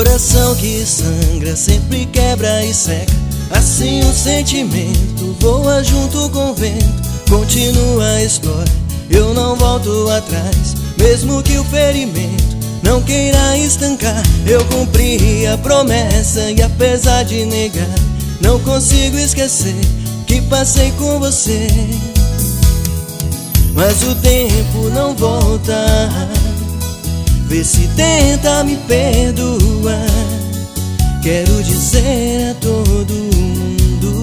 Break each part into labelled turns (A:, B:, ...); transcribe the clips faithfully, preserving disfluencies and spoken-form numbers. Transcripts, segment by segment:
A: Coração que sangra sempre quebra e seca. Assim o sentimento voa junto com o vento. Continua a história, eu não volto atrás. Mesmo que o ferimento não queira estancar, eu cumpri a promessa e apesar de negar, não consigo esquecer que passei com você. Mas o tempo não volta, vê se tenta me perdoar. Quero dizer a todo mundo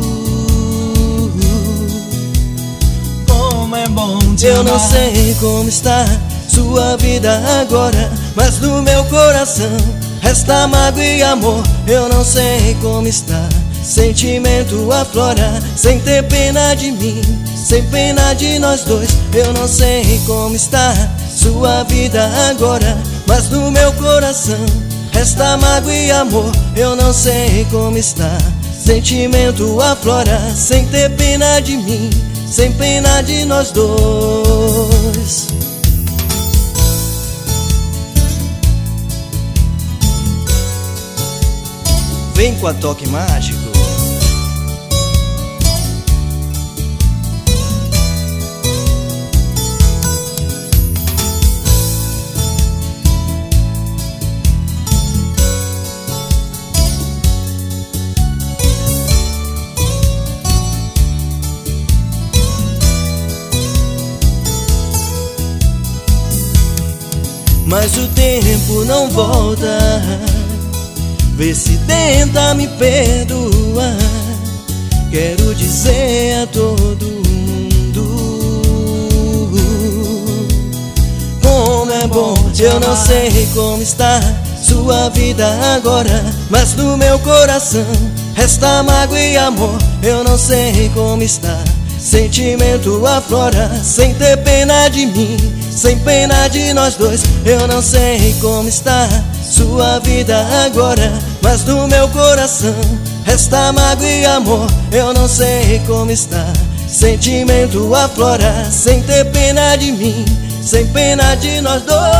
B: como é bom te
A: eu
B: amar.
A: não sei como está sua vida agora, mas no meu coração resta mágoa e amor. Eu não sei como está, sentimento aflora, sem ter pena de mim, sem pena de nós dois. Eu não sei como está sua vida agora, mas no meu coração resta mágoa e amor. Eu não sei como está, sentimento aflora, sem ter pena de mim, sem pena de nós dois. Vem com a Toque Mágico. Mas o tempo não volta, vê se tenta me perdoar. Quero dizer a todo mundo como é bom te amar. Eu não sei como está sua vida agora, mas no meu coração resta mágoa e amor. Eu não sei como está, sentimento aflora, sem ter pena de mim, sem pena de nós dois. Eu não sei como está sua vida agora, mas no meu coração resta mágoa e amor. Eu não sei como está, sentimento aflora, sem ter pena de mim, sem pena de nós dois.